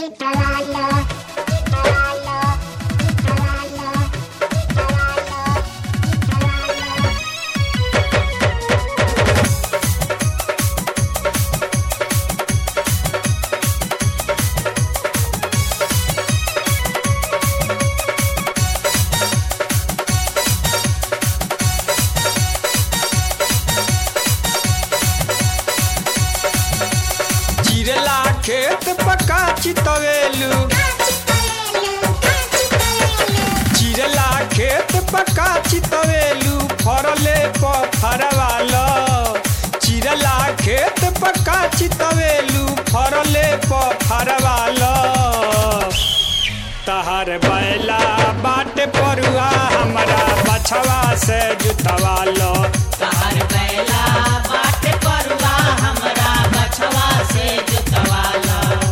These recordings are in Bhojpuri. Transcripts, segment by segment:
खेत पका चितवेलू चिरला खेत पका चितवेलू फरले फरवाल चिरला खेत पका चितवेलू फरले फरवाल तहर बैला बाट परुआ हमारा बछवा से जुतवाल तहर बैला बाट परुआ हमरा बछवा से जुतवाला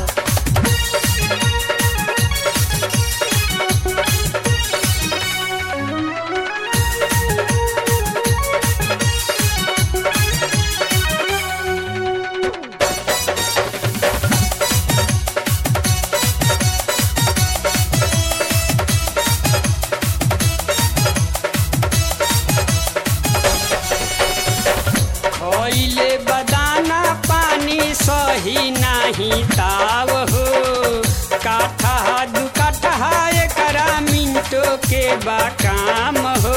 खइले बदाना पानी सही नहीं ताव हो काठा दू काठा एकरा मिनटो के बा काम हो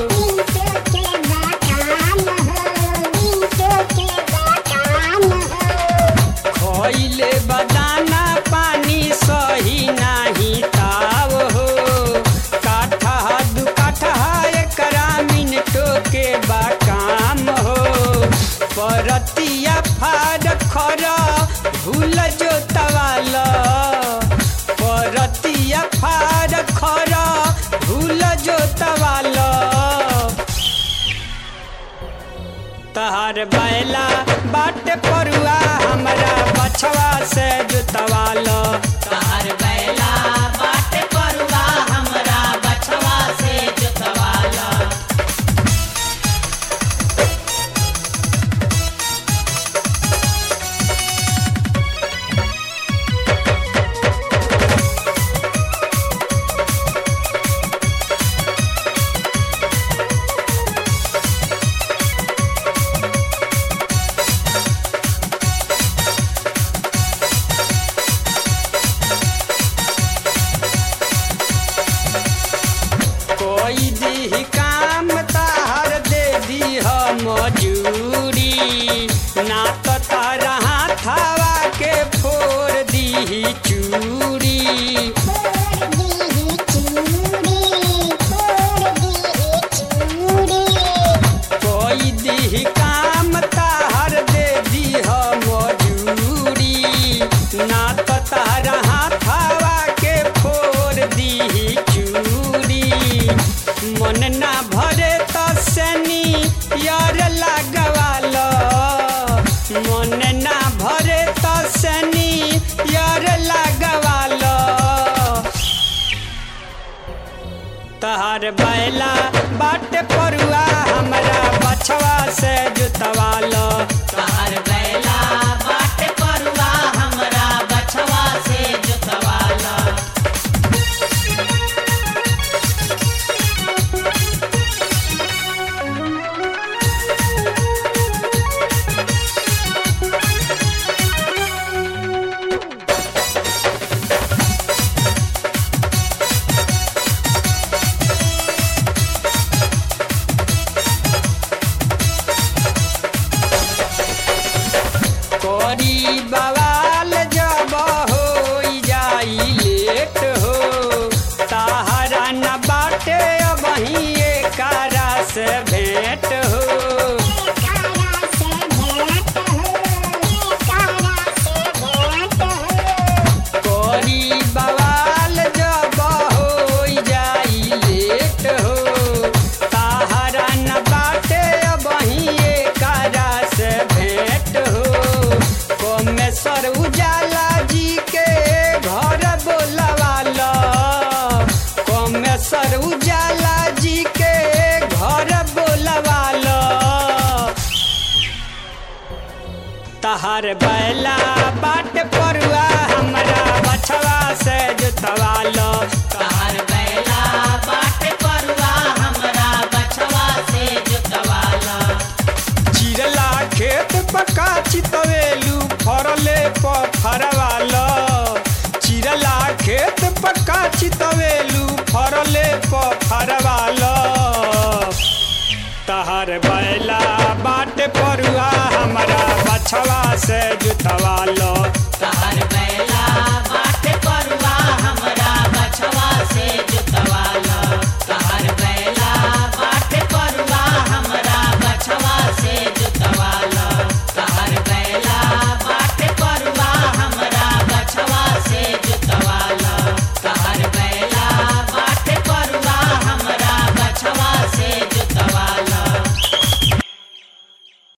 खइले बदाना पानी सही नहीं ताव हो काठा दू काठा एकरा मिनटो के बा काम हो परतिया फाड़ खर भूल जोतवाल परतिया फाड़ खर भूल जोतवाल तहार बैला बाट परुआ हमरा बछवा से जोतवाल तहर बैला बाट परुआ हमरा बछवा से जुतवाला कोई दी काम तार दे दी मजूरी ना तो तारा हाथावा के फोड़ दी चूड़ी कोई दी काम तार दे दी मजूरी ना तो तारा हाथावा के फोड़ दी चूड़ी मन ना भरे तो सनी यार लगवाल मन ना भरे तो सनी यार लगवाल तहार बैला बाट परुआ हमरा बछवा से जुतवाल तहर बैला बाट परुआ हमरा बछवा से जुतवाला कोरी बवाल जब हो जाई लेट हो ताहरा न बाटे वहीं एकारा से भेंट हो कोरी बवाल जब हो जाई लेट हो ताहरा न बाटे वहीं एकारा से भेंट हो कोमेश्वर उजाला जी के घर बोलवाल कोमेश्वर उजाला जी के घर बोलवाल तहार बैला बाट परुआ हमरा बछवा पर फरवालो चिरला खेत पक्का चितवेलू फरले पर फरवालो तहर बैला बाटे परुआ हमरा बछवा से जुतवालो तहर बैला